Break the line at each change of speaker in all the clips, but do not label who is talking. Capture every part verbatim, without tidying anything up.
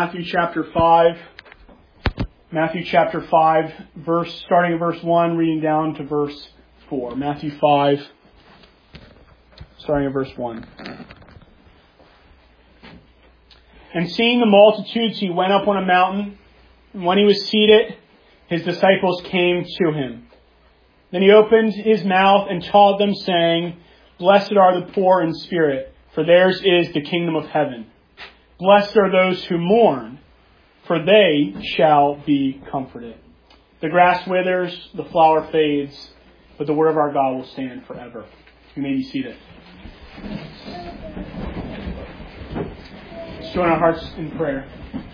Matthew chapter five. Matthew chapter five, verse starting at verse one, reading down to verse four. Matthew five, starting at verse one. And seeing the multitudes, he went up on a mountain, and when he was seated, his disciples came to him. Then he opened his mouth and taught them, saying, Blessed are the poor in spirit, for theirs is the kingdom of heaven. Blessed are those who mourn, for they shall be comforted. The grass withers, the flower fades, but the word of our God will stand forever. You may be seated. Let's join our hearts in prayer.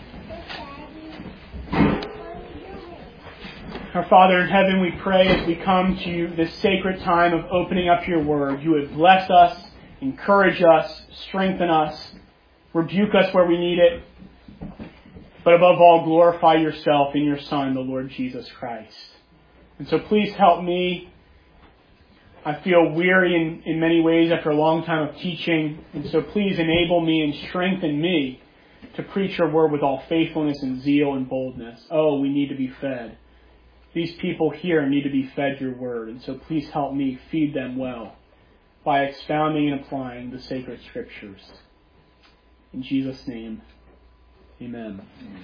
Our Father in heaven, we pray as we come to this sacred time of opening up your word, you would bless us, encourage us, strengthen us, rebuke us where we need it, but above all, glorify yourself in your Son, the Lord Jesus Christ. And so please help me. I feel weary in, in many ways after a long time of teaching, and so please enable me and strengthen me to preach your word with all faithfulness and zeal and boldness. Oh, we need to be fed. These people here need to be fed your word, and so please help me feed them well by expounding and applying the sacred scriptures. In Jesus' name, amen.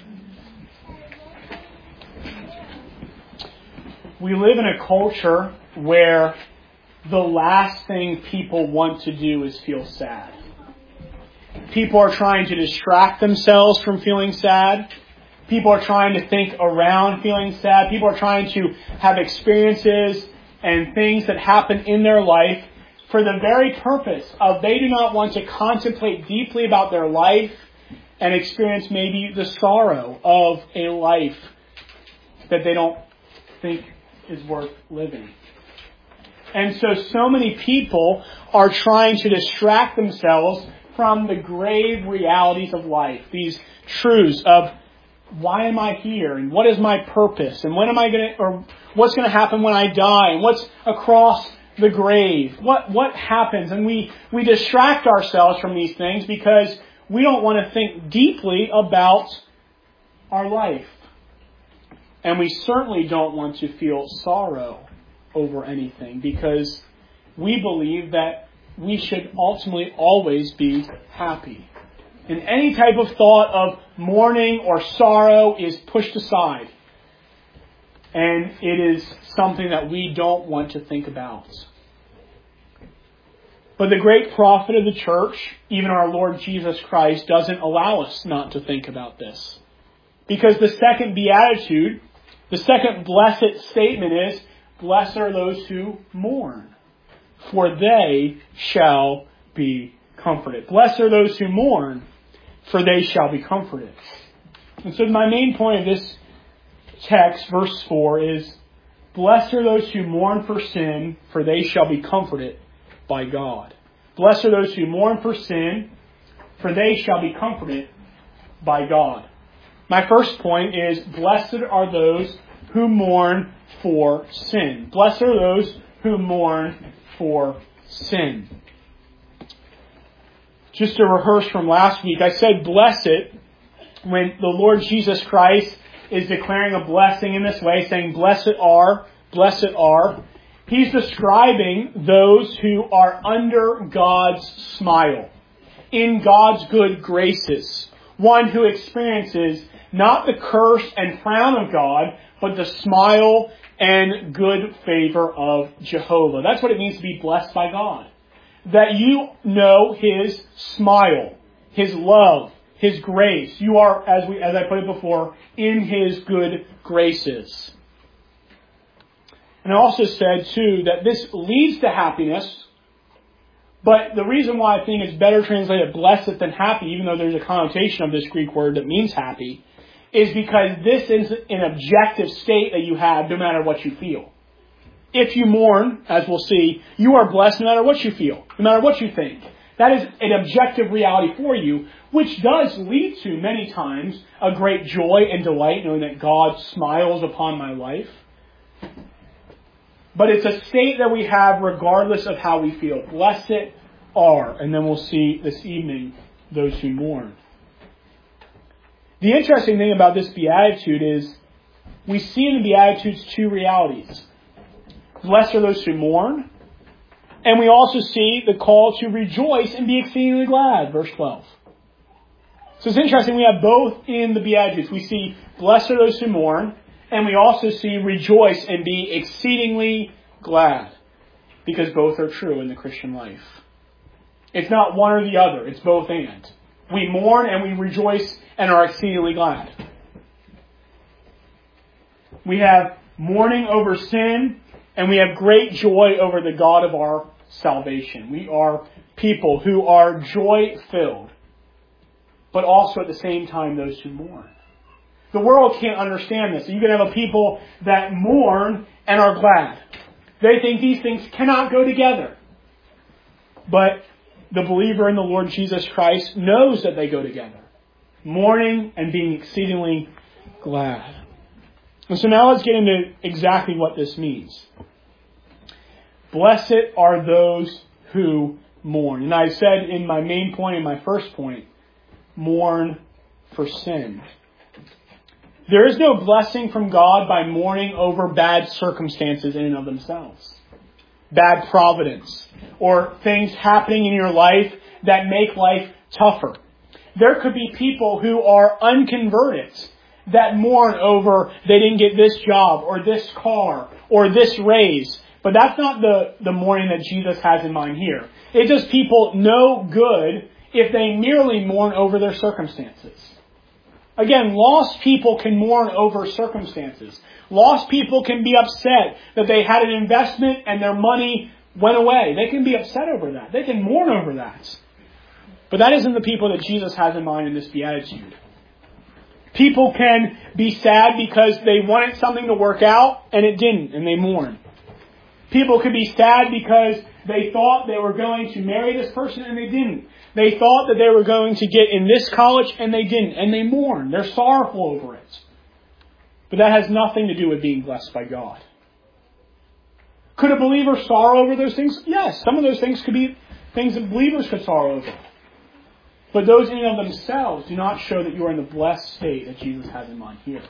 We live in a culture where the last thing people want to do is feel sad. People are trying to distract themselves from feeling sad. People are trying to think around feeling sad. People are trying to have experiences and things that happen in their life for the very purpose of they do not want to contemplate deeply about their life and experience maybe the sorrow of a life that they don't think is worth living. And so, so many people are trying to distract themselves from the grave realities of life. These truths of why am I here? And what is my purpose? And when am I going to, or what's going to happen when I die? And what's across the grave? What, what happens? And we, we distract ourselves from these things because we don't want to think deeply about our life. And we certainly don't want to feel sorrow over anything because we believe that we should ultimately always be happy. And any type of thought of mourning or sorrow is pushed aside. And it is something that we don't want to think about. But the great prophet of the church, even our Lord Jesus Christ, doesn't allow us not to think about this. Because the second beatitude, the second blessed statement is, Blessed are those who mourn, for they shall be comforted. Blessed are those who mourn, for they shall be comforted. And so my main point of this text, verse four, is, Blessed are those who mourn for sin, for they shall be comforted by God. Blessed are those who mourn for sin, for they shall be comforted by God. My first point is, Blessed are those who mourn for sin. Blessed are those who mourn for sin. Just to rehearse from last week, I said blessed when the Lord Jesus Christ is declaring a blessing in this way, saying blessed are, blessed are. He's describing those who are under God's smile, in God's good graces. One who experiences not the curse and frown of God, but the smile and good favor of Jehovah. That's what it means to be blessed by God. That you know His smile, His love, His grace. You are, as we, as I put it before, in His good graces. And I also said, too, that this leads to happiness. But the reason why I think it's better translated blessed than happy, even though there's a connotation of this Greek word that means happy, is because this is an objective state that you have no matter what you feel. If you mourn, as we'll see, you are blessed no matter what you feel, no matter what you think. That is an objective reality for you, which does lead to, many times, a great joy and delight knowing that God smiles upon my life. But it's a state that we have regardless of how we feel. Blessed are, and then we'll see this evening, those who mourn. The interesting thing about this beatitude is we see in the Beatitudes two realities. Blessed are those who mourn, and we also see the call to rejoice and be exceedingly glad, verse twelve. So it's interesting, we have both in the Beatitudes. We see blessed are those who mourn, and we also see rejoice and be exceedingly glad, because both are true in the Christian life. It's not one or the other, it's both and. We mourn and we rejoice and are exceedingly glad. We have mourning over sin, and we have great joy over the God of our salvation. We are people who are joy-filled, but also at the same time those who mourn. The world can't understand this. You can have a people that mourn and are glad. They think these things cannot go together. But the believer in the Lord Jesus Christ knows that they go together. Mourning and being exceedingly glad. And so now let's get into exactly what this means. Blessed are those who mourn. And I said in my main point, in my first point, mourn for sin. There is no blessing from God by mourning over bad circumstances in and of themselves. Bad providence. Or things happening in your life that make life tougher. There could be people who are unconverted that mourn over they didn't get this job or this car or this raise. But that's not the, the mourning that Jesus has in mind here. It does people no good if they merely mourn over their circumstances. Again, lost people can mourn over circumstances. Lost people can be upset that they had an investment and their money went away. They can be upset over that. They can mourn over that. But that isn't the people that Jesus has in mind in this beatitude. People can be sad because they wanted something to work out and it didn't, and they mourn. People could be sad because they thought they were going to marry this person and they didn't. They thought that they were going to get in this college and they didn't, and they mourn. They're sorrowful over it. But that has nothing to do with being blessed by God. Could a believer sorrow over those things? Yes, some of those things could be things that believers could sorrow over. But those in and of themselves do not show that you are in the blessed state that Jesus has in mind here.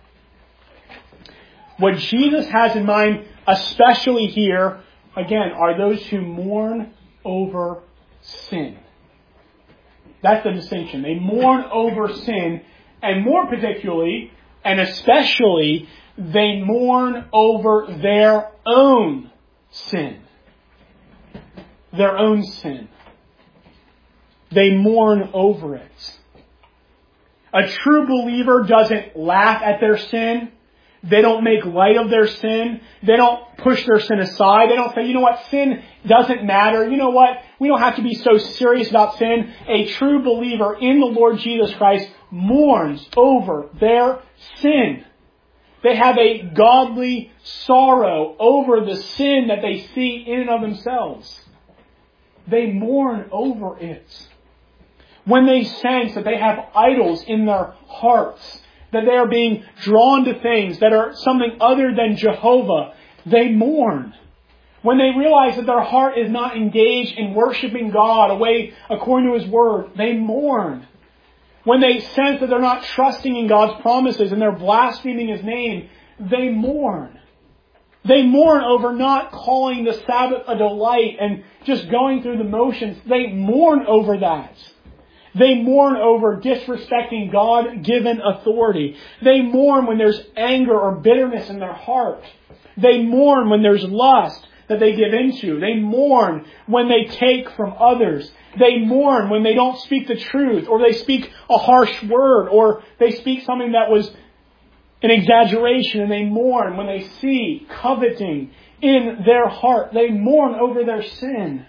What Jesus has in mind, especially here, again, are those who mourn over sin. That's the distinction. They mourn over sin, and more particularly, and especially, they mourn over their own sin. Their own sin. They mourn over it. A true believer doesn't laugh at their sin. They don't make light of their sin. They don't push their sin aside. They don't say, you know what, sin doesn't matter. You know what, we don't have to be so serious about sin. A true believer in the Lord Jesus Christ mourns over their sin. They have a godly sorrow over the sin that they see in and of themselves. They mourn over it. When they sense that they have idols in their hearts, that they are being drawn to things that are something other than Jehovah, they mourn. When they realize that their heart is not engaged in worshiping God away according to His Word, they mourn. When they sense that they're not trusting in God's promises and they're blaspheming His name, they mourn. They mourn over not calling the Sabbath a delight and just going through the motions. They mourn over that. They mourn over disrespecting God-given authority. They mourn when there's anger or bitterness in their heart. They mourn when there's lust that they give into. They mourn when they take from others. They mourn when they don't speak the truth, or they speak a harsh word, or they speak something that was an exaggeration, and they mourn when they see coveting in their heart. They mourn over their sin.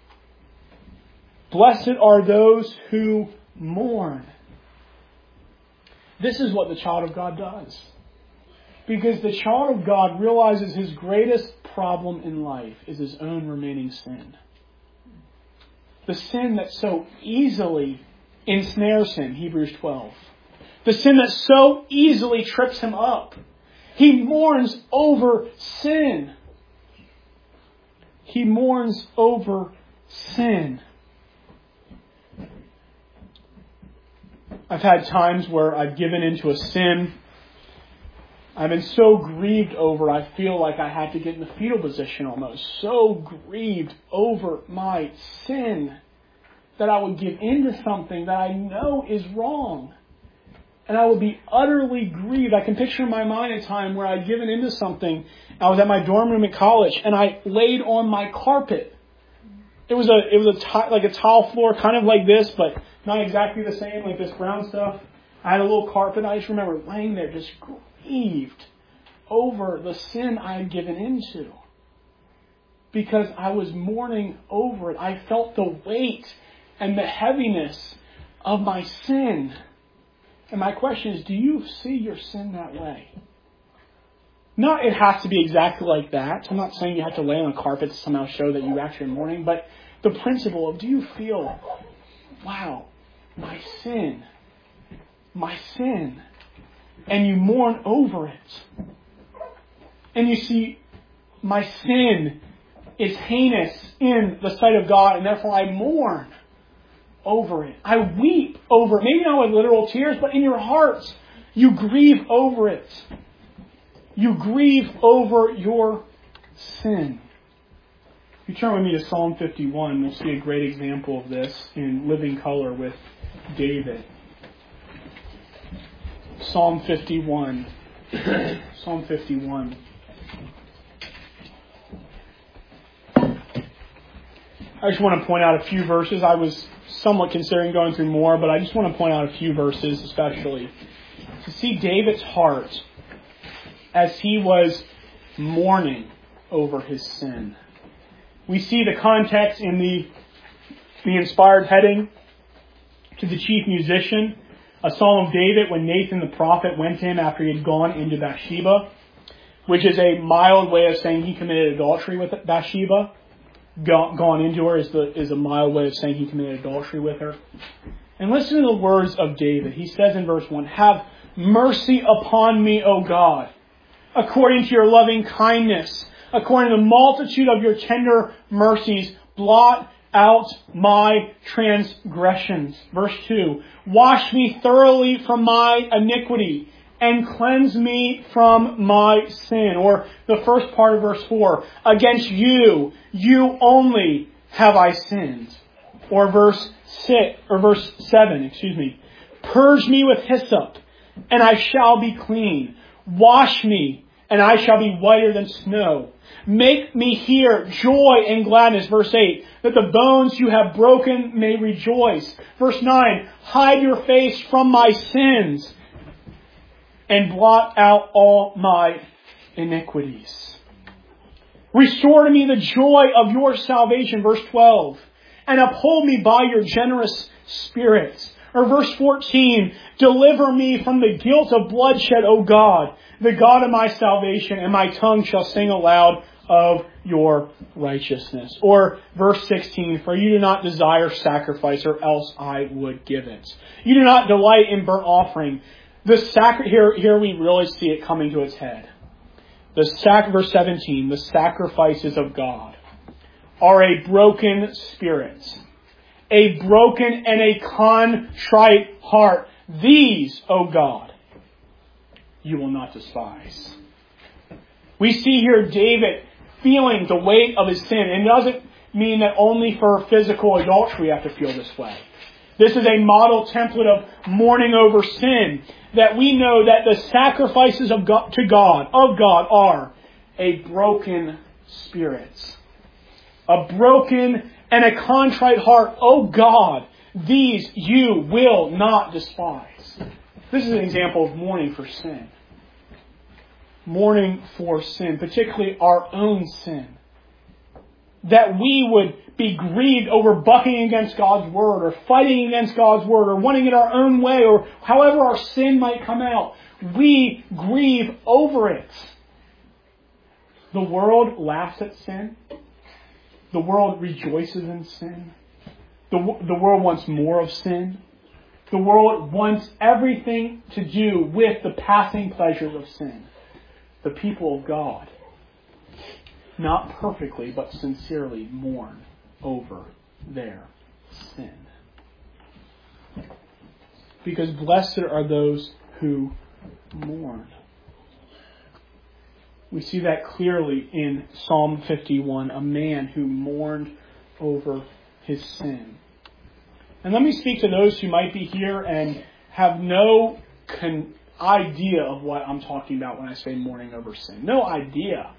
Blessed are those who mourn. This is what the child of God does. Because the child of God realizes his greatest problem in life is his own remaining sin. The sin that so easily ensnares him, Hebrews twelve. The sin that so easily trips him up. He mourns over sin. He mourns over sin. I've had times where I've given into a sin. I've been so grieved over, I feel like I had to get in the fetal position almost. So grieved over my sin that I would give into something that I know is wrong. And I would be utterly grieved. I can picture in my mind a time where I'd given into something. I was at my dorm room at college and I laid on my carpet. It was a it was a t- like a tile floor, kind of like this, but not exactly the same, like this brown stuff. I had a little carpet. I just remember laying there just grieved over the sin I had given into. Because I was mourning over it. I felt the weight and the heaviness of my sin. And my question is, do you see your sin that way? Not it has to be exactly like that. I'm not saying you have to lay on a carpet to somehow show that you actually are mourning, but the principle of, do you feel, wow, my sin, my sin, and you mourn over it. And you see, my sin is heinous in the sight of God, and therefore I mourn over it. I weep over it. Maybe not with literal tears, but in your hearts, you grieve over it. You grieve over your sin. If you turn with me to Psalm fifty-one, we'll see a great example of this in living color with David. Psalm fifty-one. Psalm fifty-one. I just want to point out a few verses. I was somewhat considering going through more, but I just want to point out a few verses especially. To see David's heart as he was mourning over his sin. We see the context in the, the inspired heading to the chief musician, a psalm of David when Nathan the prophet went to him after he had gone into Bathsheba, which is a mild way of saying he committed adultery with Bathsheba. Gone into her is, the, is a mild way of saying he committed adultery with her. And listen to the words of David. He says in verse one, "Have mercy upon me, O God, according to your loving kindness, according to the multitude of your tender mercies, blot out my transgressions." Verse two, "Wash me thoroughly from my iniquity and cleanse me from my sin." Or the first part of verse four, "Against you, you only have I sinned." Or verse six, or verse seven, excuse me, "Purge me with hyssop, and I shall be clean. Wash me, and I shall be whiter than snow. Make me hear joy and gladness." Verse eight, "That the bones you have broken may rejoice." Verse nine, "Hide your face from my sins and blot out all my iniquities. Restore to me the joy of your salvation." Verse twelve, "And uphold me by your generous spirit." Or verse fourteen, "Deliver me from the guilt of bloodshed, O God, the God of my salvation, and my tongue shall sing aloud of your righteousness." Or verse sixteen, "For you do not desire sacrifice, or else I would give it. You do not delight in burnt offering." The sacri- here, here we really see it coming to its head. The sac- verse seventeen, "The sacrifices of God are a broken spirit, a broken and a contrite heart. These, O God, you will not despise." We see here David feeling the weight of his sin. And it doesn't mean that only for physical adultery we have to feel this way. This is a model template of mourning over sin, that we know that the sacrifices of God, to God, of God, are a broken spirit, a broken and a contrite heart. "O God, these you will not despise." This is an example of mourning for sin. Mourning for sin, particularly our own sin. That we would be grieved over bucking against God's word, or fighting against God's word, or wanting it our own way, or however our sin might come out. We grieve over it. The world laughs at sin. The world rejoices in sin. The, the world wants more of sin. The world wants everything to do with the passing pleasures of sin. The people of God, not perfectly, but sincerely mourn over their sin. because blessed are those who mourn. We see that clearly in Psalm fifty-one, a man who mourned over his sin. And let me speak to those who might be here and have no con- idea of what I'm talking about when I say mourning over sin. No idea.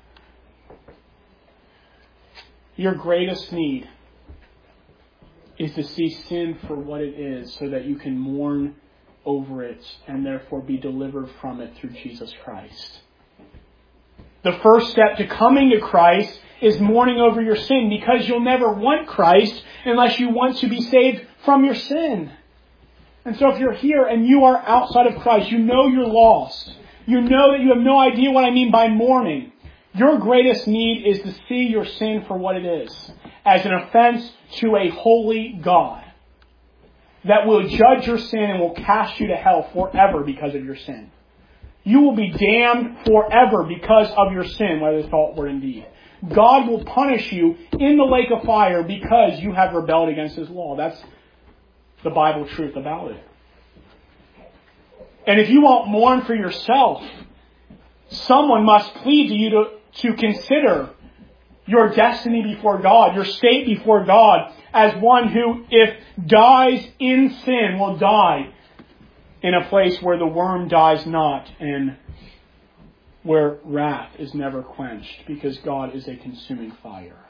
Your greatest need is to see sin for what it is so that you can mourn over it and therefore be delivered from it through Jesus Christ. The first step to coming to Christ is mourning over your sin, because you'll never want Christ unless you want to be saved from your sin. And so if you're here and you are outside of Christ, you know you're lost. You know that you have no idea what I mean by mourning. Your greatest need is to see your sin for what it is, as an offense to a holy God that will judge your sin and will cast you to hell forever because of your sin. You will be damned forever because of your sin, whether it's thought, word, and deed. God will punish you in the lake of fire because you have rebelled against His law. That's the Bible truth about it. And if you won't mourn for yourself, someone must plead to you to, to consider your destiny before God, your state before God, as one who, if dies in sin, will die in a place where the worm dies not and where wrath is never quenched, because God is a consuming fire.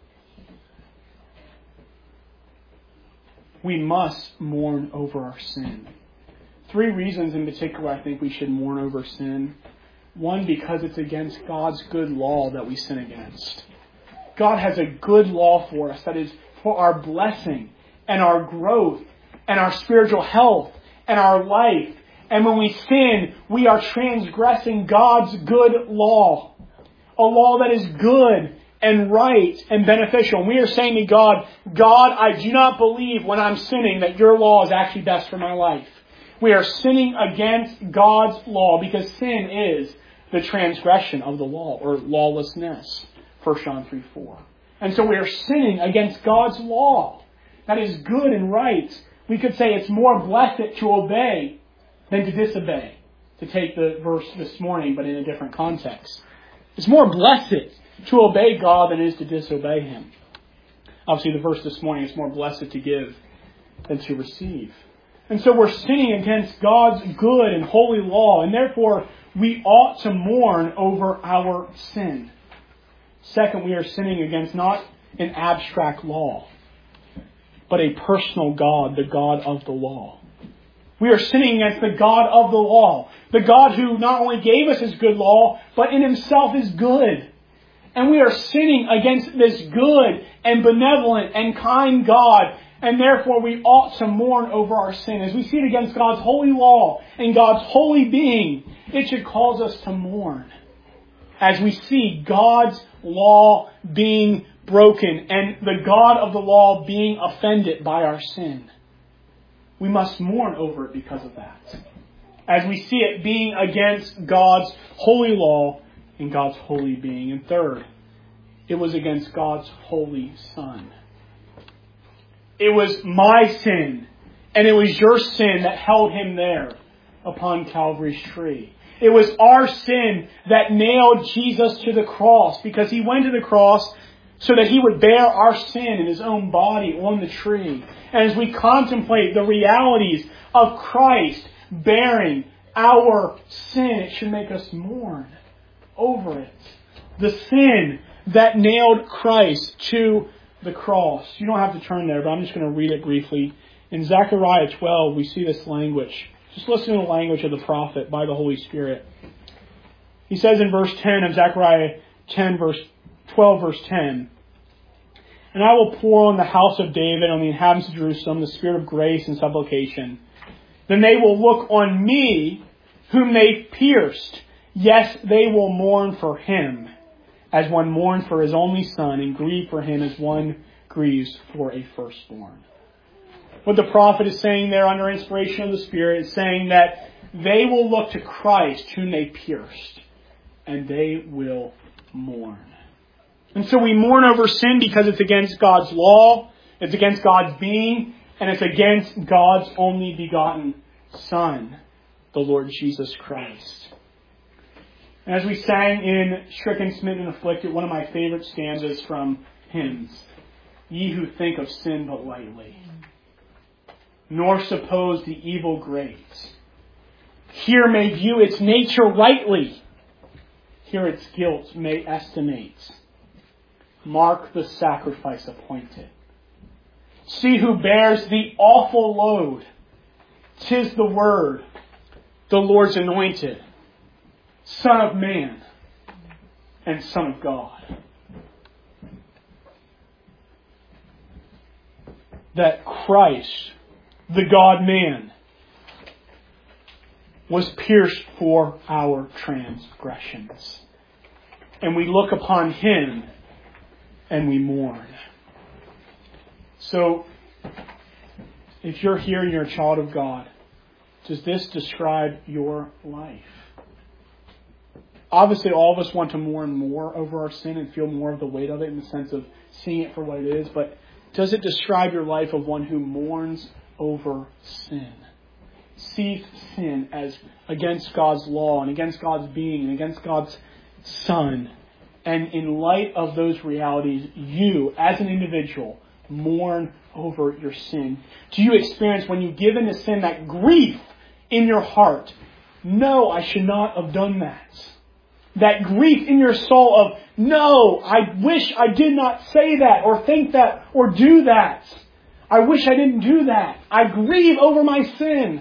We must mourn over our sin. Three reasons in particular I think we should mourn over sin. One, because it's against God's good law that we sin against. God has a good law for us that is for our blessing and our growth and our spiritual health and our life. And when we sin, we are transgressing God's good law. A law that is good and right and beneficial. And we are saying to God, God, I do not believe when I'm sinning that your law is actually best for my life. We are sinning against God's law because sin is the transgression of the law, or lawlessness. First John three four. And so we are sinning against God's law. That is good and right. We could say it's more blessed to obey than to disobey. To take the verse this morning, but in a different context. It's more blessed to obey God than it is to disobey Him. Obviously, the verse this morning is more blessed to give than to receive. And so we're sinning against God's good and holy law, and therefore we ought to mourn over our sin. Second, we are sinning against not an abstract law, but a personal God, the God of the law. We are sinning against the God of the law, the God who not only gave us His good law, but in Himself is good. And we are sinning against this good and benevolent and kind God, and therefore we ought to mourn over our sin. As we see it against God's holy law and God's holy being, it should cause us to mourn. As we see God's law being broken and the God of the law being offended by our sin. We must mourn over it because of that. As we see it being against God's holy law and God's holy being. And third, it was against God's holy Son. It was my sin and it was your sin that held Him there upon Calvary's tree. It was our sin that nailed Jesus to the cross, because He went to the cross so that He would bear our sin in His own body on the tree. And as we contemplate the realities of Christ bearing our sin, it should make us mourn over it. The sin that nailed Christ to the cross. You don't have to turn there, but I'm just going to read it briefly. In Zechariah twelve, we see this language. Just listen to the language of the prophet by the Holy Spirit. He says in verse ten of Zechariah ten, verse twelve, verse ten, "And I will pour on the house of David, on the inhabitants of Jerusalem, the spirit of grace and supplication. Then they will look on me, whom they pierced. Yes, they will mourn for Him, as one mourns for his only son, and grieve for him as one grieves for a firstborn." What the prophet is saying there under inspiration of the Spirit is saying that they will look to Christ whom they pierced, and they will mourn. And so we mourn over sin because it's against God's law, it's against God's being, and it's against God's only begotten Son, the Lord Jesus Christ. And as we sang in Stricken, Smitten, and Afflicted, one of my favorite stanzas from hymns, ye who think of sin but lightly, nor suppose the evil great, here may view its nature rightly, here its guilt may estimate. Mark the sacrifice appointed. See who bears the awful load. 'Tis the Word, the Lord's anointed, Son of Man and Son of God. That Christ, the God-man, was pierced for our transgressions. And we look upon Him and we mourn. So, if you're here and you're a child of God, does this describe your life? Obviously, all of us want to mourn more over our sin and feel more of the weight of it in the sense of seeing it for what it is. But does it describe your life of one who mourns over sin? Sees sin as against God's law and against God's being and against God's Son. And in light of those realities, you, as an individual, mourn over your sin. Do you experience, when you give in to sin, that grief in your heart? No, I should not have done that. That grief in your soul of, no, I wish I did not say that or think that or do that. I wish I didn't do that. I grieve over my sin.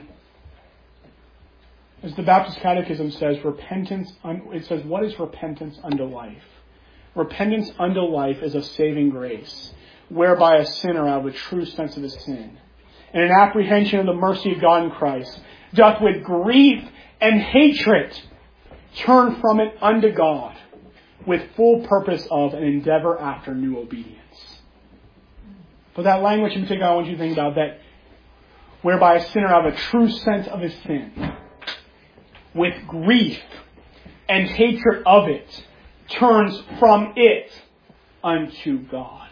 As the Baptist Catechism says, repentance, it says, what is repentance unto life? Repentance unto life is a saving grace, whereby a sinner out of a true sense of his sin, and an apprehension of the mercy of God in Christ, doth with grief and hatred turn from it unto God, with full purpose of and endeavor after new obedience. But that language in particular, I want you to think about that, whereby a sinner out of a true sense of his sin, with grief and hatred of it, turns from it unto God.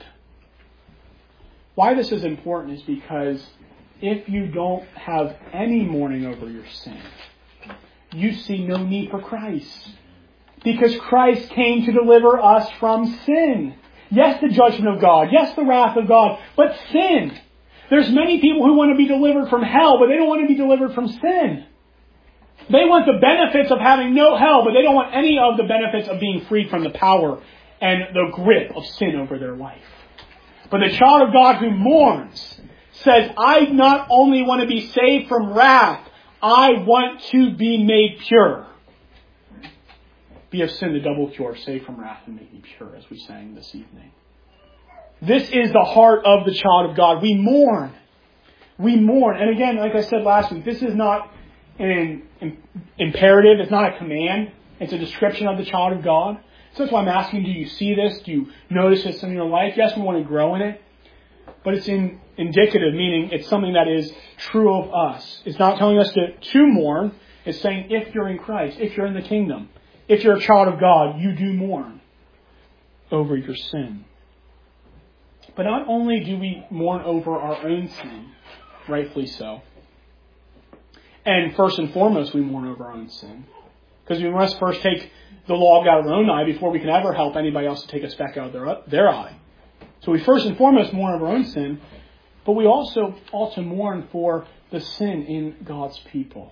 Why this is important is because if you don't have any mourning over your sin, you see no need for Christ. Because Christ came to deliver us from sin. Yes, the judgment of God. Yes, the wrath of God. But sin. There's many people who want to be delivered from hell, but they don't want to be delivered from sin. They want the benefits of having no hell, but they don't want any of the benefits of being freed from the power and the grip of sin over their life. But the child of God who mourns says, I not only want to be saved from wrath, I want to be made pure. Be of sin the double cure, saved from wrath and made me pure, as we sang this evening. This is the heart of the child of God. We mourn. We mourn. And again, like I said last week, this is not an imperative. It's not a command. It's a description of the child of God. So that's why I'm asking, do you see this? Do you notice this in your life? Yes, we want to grow in it. But it's in indicative, meaning it's something that is true of us. It's not telling us to, to mourn. It's saying if you're in Christ, if you're in the kingdom, if you're a child of God, you do mourn over your sin. But not only do we mourn over our own sin, rightfully so, and first and foremost we mourn over our own sin, because we must first take the log out of our own eye before we can ever help anybody else to take a speck out of their, their eye. So we first and foremost mourn over our own sin, but we also ought to mourn for the sin in God's people.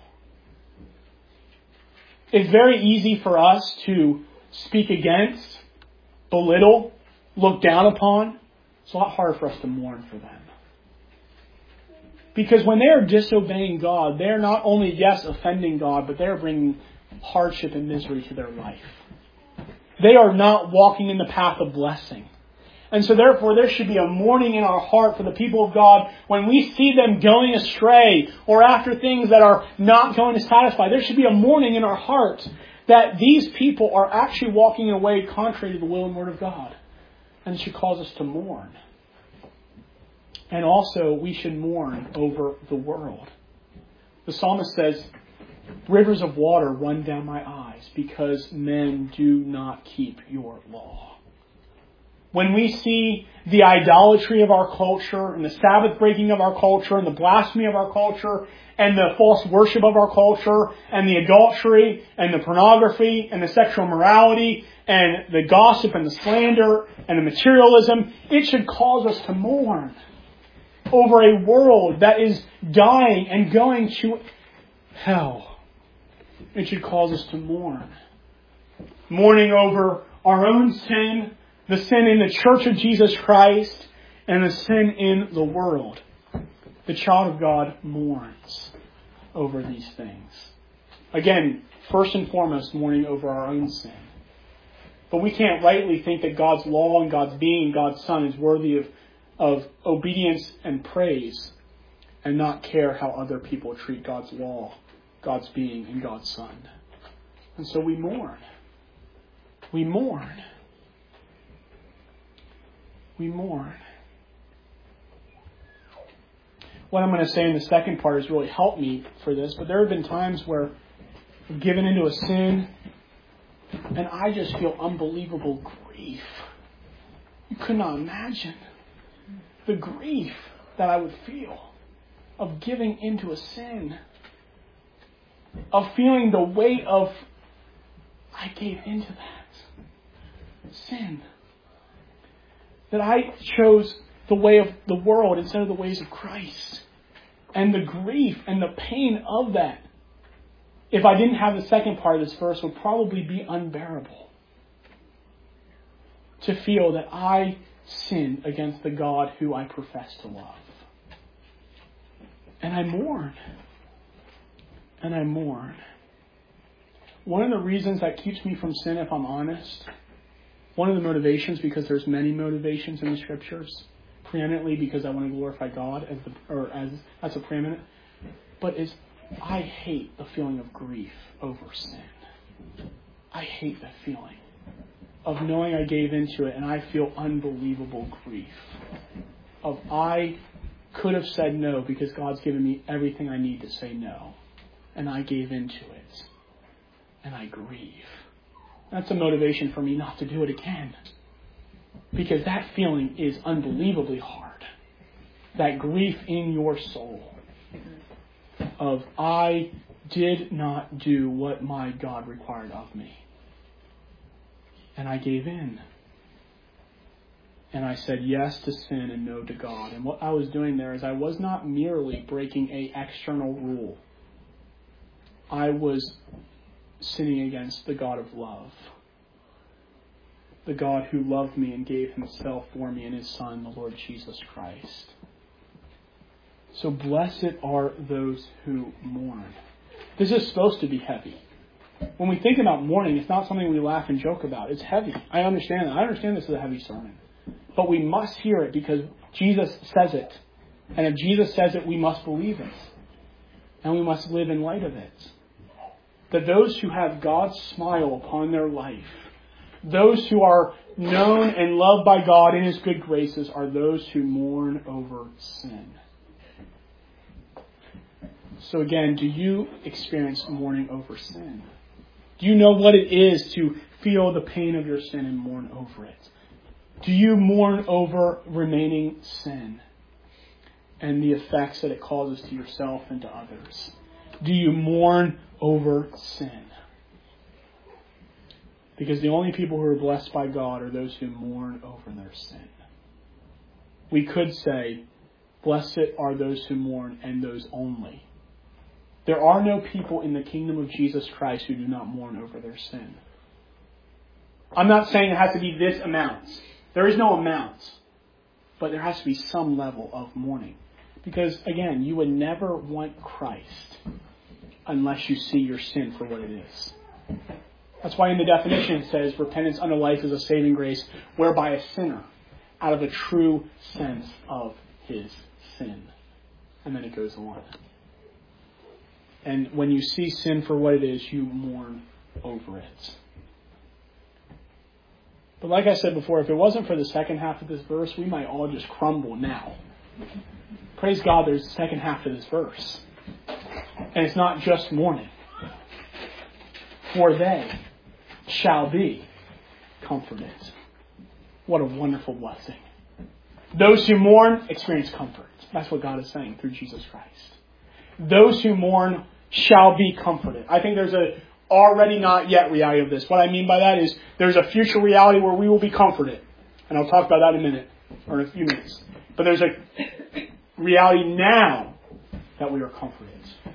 It's very easy for us to speak against, belittle, look down upon. It's a lot harder for us to mourn for them. Because when they are disobeying God, they are not only, yes, offending God, but they are bringing hardship and misery to their life. They are not walking in the path of blessing. And so therefore there should be a mourning in our heart for the people of God when we see them going astray or after things that are not going to satisfy. There should be a mourning in our heart that these people are actually walking in a way contrary to the will and word of God. And it should cause us to mourn. And also we should mourn over the world. The psalmist says, rivers of water run down my eyes because men do not keep your law. when we see the idolatry of our culture and the Sabbath breaking of our culture and the blasphemy of our culture and the false worship of our culture and the adultery and the pornography and the sexual immorality and the gossip and the slander and the materialism, it should cause us to mourn over a world that is dying and going to hell. It should cause us to mourn. Mourning over our own sin, the sin in the Church of Jesus Christ, and the sin in the world. The child of God mourns over these things. Again, first and foremost, mourning over our own sin. But we can't rightly think that God's law and God's being, God's Son, is worthy of, of obedience and praise and not care how other people treat God's law, God's being, and God's Son. And so we mourn. We mourn. We mourn. What I'm going to say in the second part has really helped me for this, but there have been times where I've given into a sin and I just feel unbelievable grief. You could not imagine the grief that I would feel of giving into a sin, of feeling the weight of, I gave into that sin. That I chose the way of the world instead of the ways of Christ. And the grief and the pain of that, if I didn't have the second part of this verse, would probably be unbearable. To feel that I sinned against the God who I profess to love. And I mourn. And I mourn. One of the reasons that keeps me from sin, if I'm honest, one of the motivations, because there's many motivations in the Scriptures, preeminently because I want to glorify God as the, or as that's a preeminent, but is I hate the feeling of grief over sin. I hate that feeling of knowing I gave into it and I feel unbelievable grief. Of I could have said no because God's given me everything I need to say no. And I gave into it. And I grieve. That's a motivation for me not to do it again. Because that feeling is unbelievably hard. That grief in your soul of I did not do what my God required of me. And I gave in. And I said yes to sin and no to God. And what I was doing there is I was not merely breaking an external rule. I was sinning against the God of love. The God who loved me and gave himself for me in his Son, the Lord Jesus Christ. So blessed are those who mourn. This is supposed to be heavy. When we think about mourning, it's not something we laugh and joke about. It's heavy. I understand that. I understand this is a heavy sermon. But we must hear it because Jesus says it. And if Jesus says it, we must believe it. And we must live in light of it. That those who have God's smile upon their life, those who are known and loved by God in his good graces, are those who mourn over sin. So again, do you experience mourning over sin? Do you know what it is to feel the pain of your sin and mourn over it? Do you mourn over remaining sin and the effects that it causes to yourself and to others? Do you mourn over sin? Because the only people who are blessed by God are those who mourn over their sin. We could say, blessed are those who mourn and those only. There are no people in the kingdom of Jesus Christ who do not mourn over their sin. I'm not saying it has to be this amount. There is no amount. But there has to be some level of mourning. Because, again, you would never want Christ unless you see your sin for what it is. That's why in the definition it says, repentance unto life is a saving grace, whereby a sinner, out of a true sense of his sin. And then it goes on. And when you see sin for what it is, you mourn over it. But like I said before, if it wasn't for the second half of this verse, we might all just crumble now. Praise God, there's the second half of this verse. And it's not just mourning. For they shall be comforted. What a wonderful blessing. Those who mourn experience comfort. That's what God is saying through Jesus Christ. Those who mourn shall be comforted. I think there's a already not yet reality of this. What I mean by that is there's a future reality where we will be comforted. And I'll talk about that in a minute, or in a few minutes. But there's a reality now that we are comforted.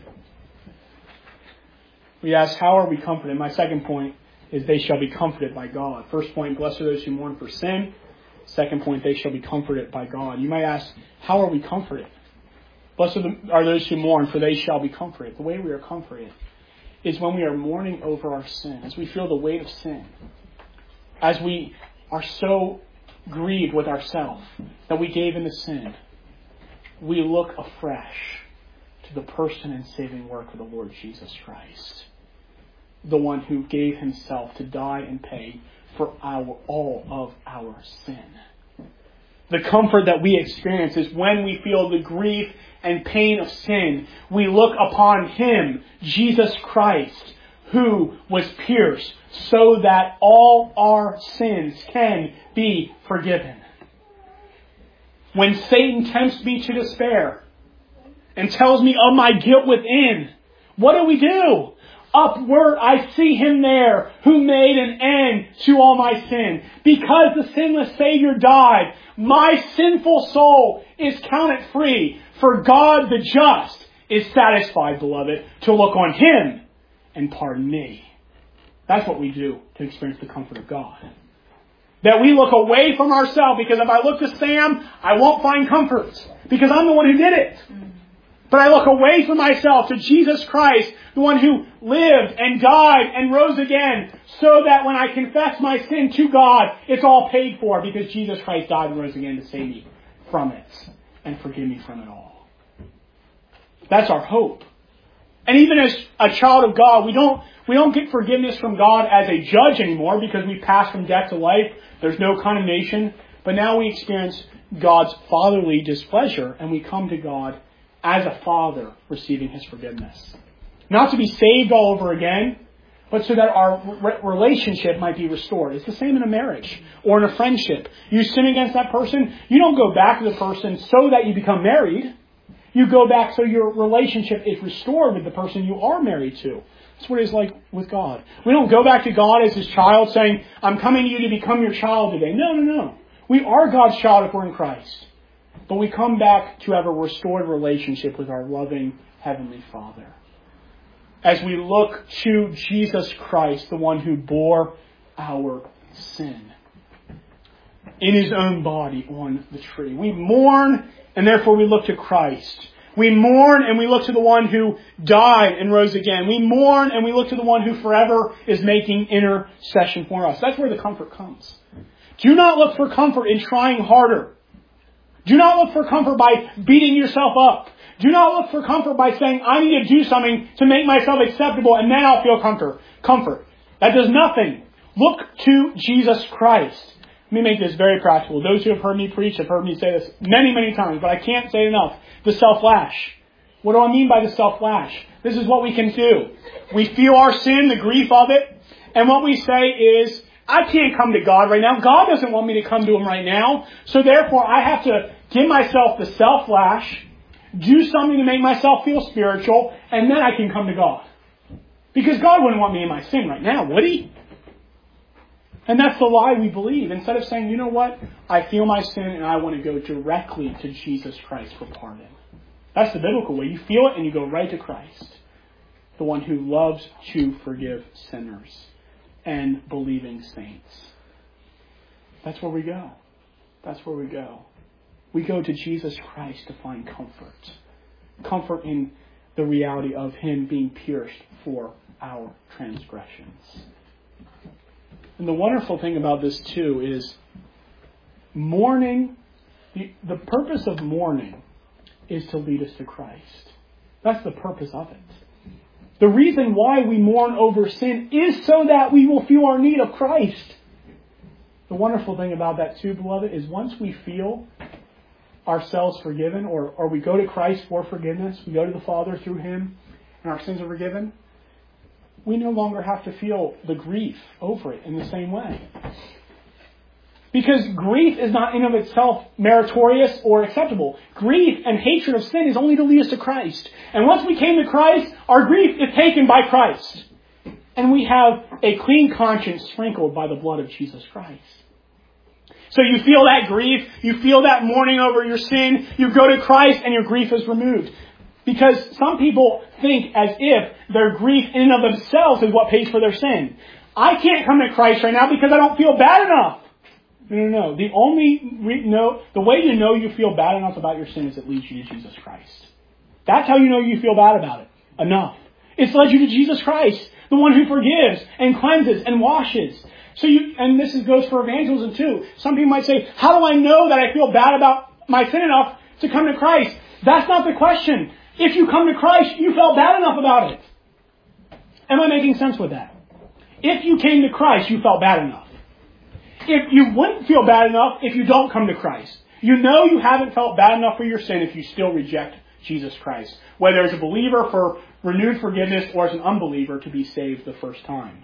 We ask, how are we comforted? My second point is they shall be comforted by God. First point, blessed are those who mourn for sin. Second point, they shall be comforted by God. You might ask, how are we comforted? Blessed are those who mourn, for they shall be comforted. The way we are comforted is when we are mourning over our sin, as we feel the weight of sin, as we are so grieved with ourselves that we gave into sin, we look afresh to the person and saving work of the Lord Jesus Christ, the one who gave himself to die and pay for our all of our sin. The comfort that we experience is when we feel the grief and pain of sin, we look upon him, Jesus Christ, who was pierced so that all our sins can be forgiven. When Satan tempts me to despair and tells me of my guilt within, what do we do? Upward I see him there who made an end to all my sin. Because the sinless Savior died, my sinful soul is counted free. For God the just is satisfied, beloved, to look on him and pardon me. That's what we do to experience the comfort of God. That we look away from ourselves, because if I look to Sam, I won't find comfort, because I'm the one who did it. But I look away from myself to Jesus Christ, the one who lived and died and rose again, so that when I confess my sin to God, it's all paid for, because Jesus Christ died and rose again to save me from it and forgive me from it all. That's our hope. And even as a child of God, we don't we don't get forgiveness from God as a judge anymore, because we pass from death to life. There's no condemnation. But now we experience God's fatherly displeasure, and we come to God as a father receiving his forgiveness. Not to be saved all over again, but so that our re- relationship might be restored. It's the same in a marriage or in a friendship. You sin against that person, you don't go back to the person so that you become married. You go back so your relationship is restored with the person you are married to. That's what it is like with God. We don't go back to God as his child saying, I'm coming to you to become your child today. No, no, no. We are God's child if we're in Christ. But we come back to have a restored relationship with our loving Heavenly Father. As we look to Jesus Christ, the one who bore our sin in his own body on the tree. We mourn, and therefore we look to Christ. We mourn and we look to the one who died and rose again. We mourn and we look to the one who forever is making intercession for us. That's where the comfort comes. Do not look for comfort in trying harder. Do not look for comfort by beating yourself up. Do not look for comfort by saying, I need to do something to make myself acceptable and then I'll feel comfort. Comfort. That does nothing. Look to Jesus Christ. Let me make this very practical. Those who have heard me preach have heard me say this many, many times, but I can't say it enough. The self-lash. What do I mean by the self-lash? This is what we can do. We feel our sin, the grief of it, and what we say is, I can't come to God right now. God doesn't want me to come to him right now. So therefore, I have to give myself the self-lash, do something to make myself feel spiritual, and then I can come to God. Because God wouldn't want me in my sin right now, would he? And that's the lie we believe. Instead of saying, you know what? I feel my sin and I want to go directly to Jesus Christ for pardon. That's the biblical way. You feel it and you go right to Christ. The one who loves to forgive sinners and believing saints. That's where we go. That's where we go. We go to Jesus Christ to find comfort. Comfort in the reality of him being pierced for our transgressions. And the wonderful thing about this too is mourning, the, the purpose of mourning is to lead us to Christ. That's the purpose of it. The reason why we mourn over sin is so that we will feel our need of Christ. The wonderful thing about that too, beloved, is once we feel ourselves forgiven, or, or we go to Christ for forgiveness, we go to the Father through him, and our sins are forgiven, we no longer have to feel the grief over it in the same way. Because grief is not in of itself meritorious or acceptable. Grief and hatred of sin is only to lead us to Christ. And once we came to Christ, our grief is taken by Christ. And we have a clean conscience sprinkled by the blood of Jesus Christ. So you feel that grief, you feel that mourning over your sin, you go to Christ and your grief is removed. Because some people think as if their grief in and of themselves is what pays for their sin. I can't come to Christ right now because I don't feel bad enough. No, no, no. The only re- no, the way you know you feel bad enough about your sin is it leads you to Jesus Christ. That's how you know you feel bad about it. Enough. It's led you to Jesus Christ, the one who forgives and cleanses and washes. So you, and this is, goes for evangelism too. Some people might say, how do I know that I feel bad about my sin enough to come to Christ? That's not the question. If you come to Christ, you felt bad enough about it. Am I making sense with that? If you came to Christ, you felt bad enough. If you wouldn't feel bad enough if you don't come to Christ. You know you haven't felt bad enough for your sin if you still reject Jesus Christ. Whether as a believer for renewed forgiveness or as an unbeliever to be saved the first time.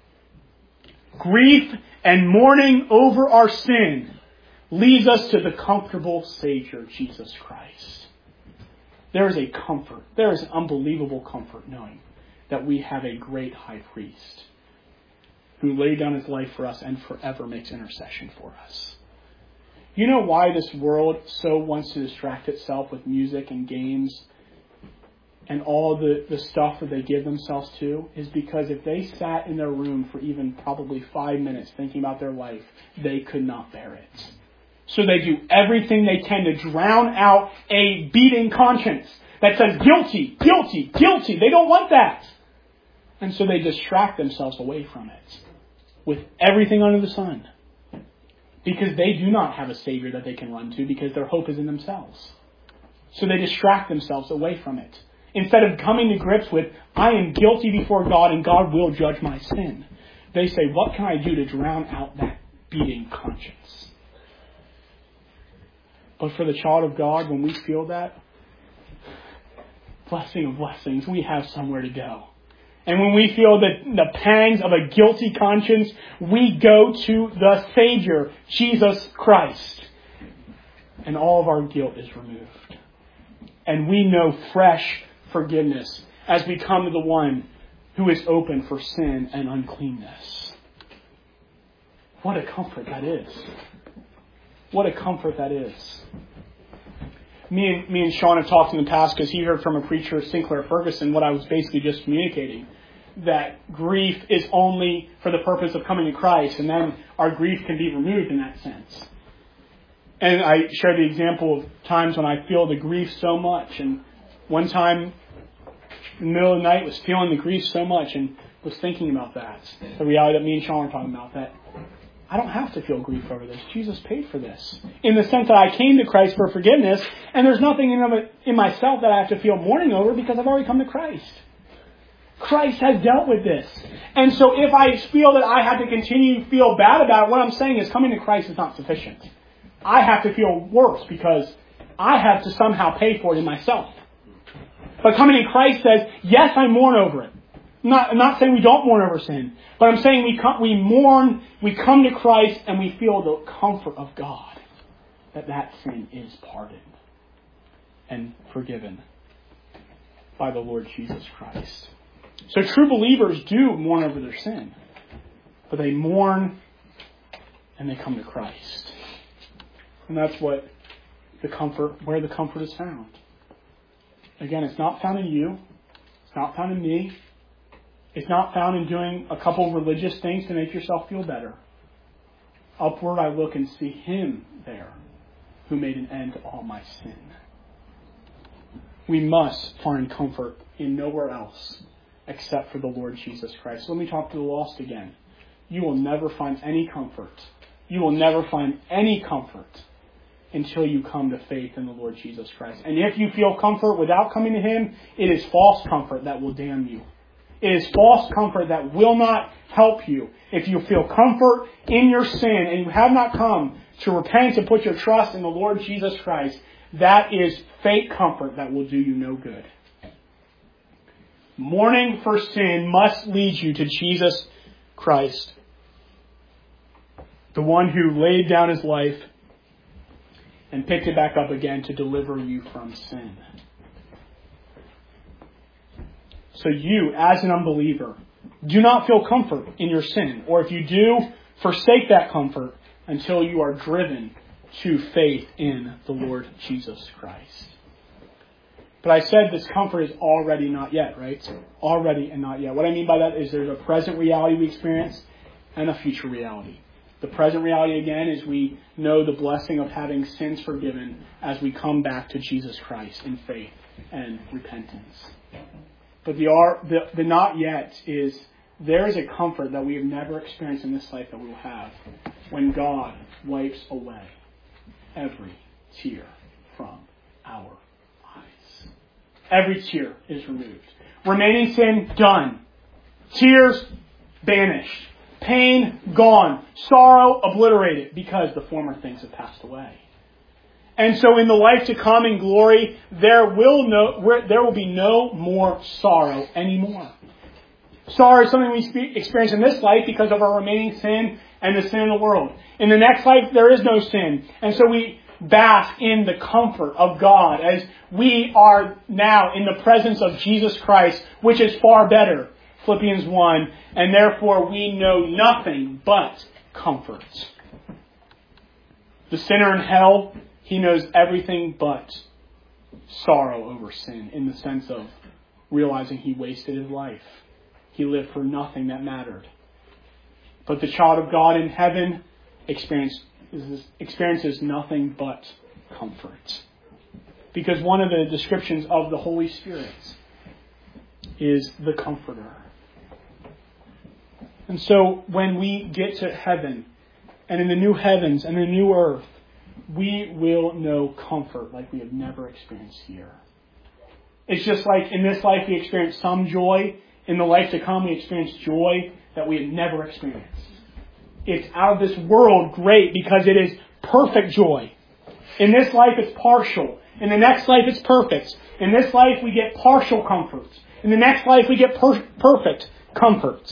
Grief and mourning over our sin leads us to the comfortable Savior, Jesus Christ. There is a comfort. There is an unbelievable comfort knowing that we have a great high priest who laid down his life for us and forever makes intercession for us. You know why this world so wants to distract itself with music and games and all the, the stuff that they give themselves to? Is because if they sat in their room for even probably five minutes thinking about their life, they could not bear it. So they do everything they can to drown out a beating conscience that says guilty, guilty, guilty. They don't want that. And so they distract themselves away from it with everything under the sun. Because they do not have a Savior that they can run to because their hope is in themselves. So they distract themselves away from it. Instead of coming to grips with, I am guilty before God and God will judge my sin. They say, what can I do to drown out that beating conscience? But for the child of God, when we feel that, blessing of blessings, we have somewhere to go. And when we feel the, the pangs of a guilty conscience, we go to the Savior, Jesus Christ. And all of our guilt is removed. And we know fresh forgiveness as we come to the one who is open for sin and uncleanness. What a comfort that is. What a comfort that is. Me and, me and Sean have talked in the past because he heard from a preacher, Sinclair Ferguson, what I was basically just communicating. That grief is only for the purpose of coming to Christ, and then our grief can be removed in that sense. And I shared the example of times when I feel the grief so much. And one time, in the middle of the night, was feeling the grief so much and was thinking about that. The reality that me and Sean were talking about, that I don't have to feel grief over this. Jesus paid for this. In the sense that I came to Christ for forgiveness, and there's nothing in, of it, in myself that I have to feel mourning over because I've already come to Christ. Christ has dealt with this. And so if I feel that I have to continue to feel bad about it, what I'm saying is coming to Christ is not sufficient. I have to feel worse because I have to somehow pay for it in myself. But coming to Christ says, yes, I mourn over it. I'm not, I'm not saying we don't mourn over sin, but I'm saying we come, we mourn, we come to Christ, and we feel the comfort of God that that sin is pardoned and forgiven by the Lord Jesus Christ. So true believers do mourn over their sin, but they mourn and they come to Christ. And that's what the comfort, where the comfort is found. Again, it's not found in you. It's not found in me. It's not found in doing a couple of religious things to make yourself feel better. Upward I look and see Him there who made an end to all my sin. We must find comfort in nowhere else except for the Lord Jesus Christ. Let me talk to the lost again. You will never find any comfort. You will never find any comfort until you come to faith in the Lord Jesus Christ. And if you feel comfort without coming to Him, it is false comfort that will damn you. It is false comfort that will not help you. If you feel comfort in your sin and you have not come to repent and put your trust in the Lord Jesus Christ, that is fake comfort that will do you no good. Mourning for sin must lead you to Jesus Christ. The one who laid down his life and picked it back up again to deliver you from sin. So you, as an unbeliever, do not feel comfort in your sin. Or if you do, forsake that comfort until you are driven to faith in the Lord Jesus Christ. But I said this comfort is already not yet, right? Already and not yet. What I mean by that is there's a present reality we experience and a future reality. The present reality, again, is we know the blessing of having sins forgiven as we come back to Jesus Christ in faith and repentance. But the, are, the, the not yet is there is a comfort that we have never experienced in this life that we will have when God wipes away every tear from our eyes. Every tear is removed. Remaining sin, done. Tears, banished. Pain, gone. Sorrow, obliterated, because the former things have passed away. And so in the life to come in glory, there will no, there will be no more sorrow anymore. Sorrow is something we experience in this life because of our remaining sin and the sin in the world. In the next life, there is no sin. And so we bask in the comfort of God as we are now in the presence of Jesus Christ, which is far better. Philippians one, and therefore we know nothing but comfort. The sinner in hell, he knows everything but sorrow over sin in the sense of realizing he wasted his life. He lived for nothing that mattered. But the child of God in heaven experiences, experiences nothing but comfort. Because one of the descriptions of the Holy Spirit is the Comforter. And so when we get to heaven, and in the new heavens and the new earth, we will know comfort like we have never experienced here. It's just like in this life we experience some joy. In the life to come we experience joy that we have never experienced. It's out of this world great because it is perfect joy. In this life it's partial. In the next life it's perfect. In this life we get partial comfort. In the next life we get per- perfect comfort.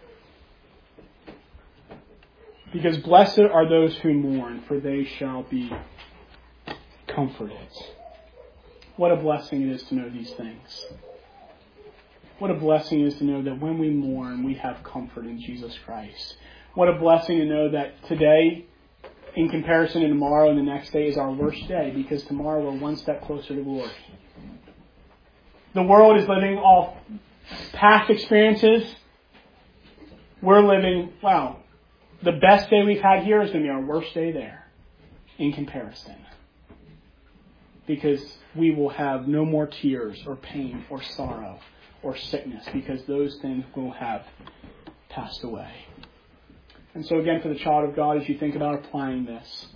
Because blessed are those who mourn, for they shall be comforted. What a blessing it is to know these things. What a blessing it is to know that when we mourn, we have comfort in Jesus Christ. What a blessing to know that today, in comparison to tomorrow and the next day, is our worst day, because tomorrow we're one step closer to glory. The world is living off past experiences. We're living, wow, the best day we've had here is going to be our worst day there in comparison. Because we will have no more tears or pain or sorrow or sickness, because those things will have passed away. And so again, for the child of God, as you think about applying this,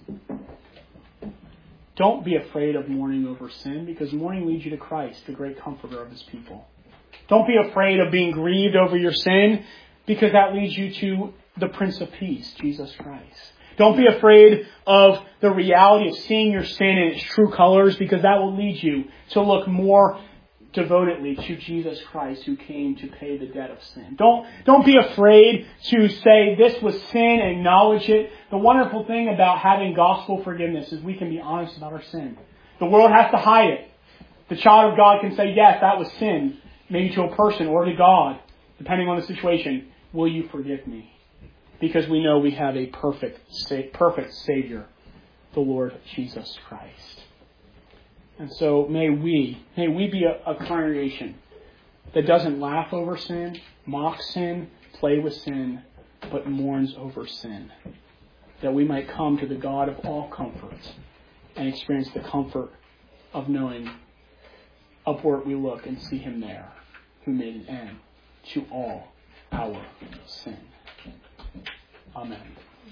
don't be afraid of mourning over sin, because mourning leads you to Christ, the great comforter of his people. Don't be afraid of being grieved over your sin, because that leads you to the Prince of Peace, Jesus Christ. Don't be afraid of the reality of seeing your sin in its true colors, because that will lead you to look more devotedly to Jesus Christ, who came to pay the debt of sin. Don't, don't be afraid to say this was sin and acknowledge it. The wonderful thing about having gospel forgiveness is we can be honest about our sin. The world has to hide it. The child of God can say, yes, that was sin, maybe to a person or to God, depending on the situation. Will you forgive me? Because we know we have a perfect, perfect Savior, the Lord Jesus Christ. And so may we, may we be a, a congregation that doesn't laugh over sin, mock sin, play with sin, but mourns over sin. That we might come to the God of all comfort and experience the comfort of knowing upward we look and see him there, who made an end to all our sin. Amen.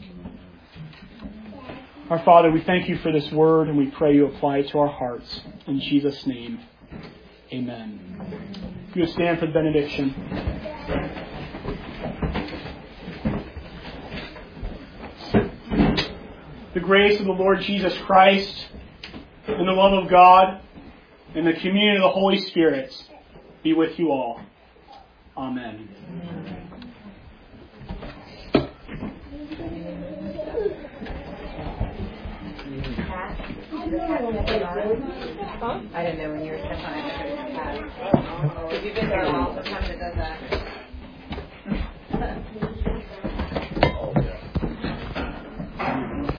Our Father, we thank you for this word, and we pray you apply it to our hearts. In Jesus' name, amen. If you will stand for the benediction. The grace of the Lord Jesus Christ, and the love of God, and the communion of the Holy Spirit be with you all. Amen.
I didn't know when you were stepping on it. Because you've been there a while, sometimes it does that.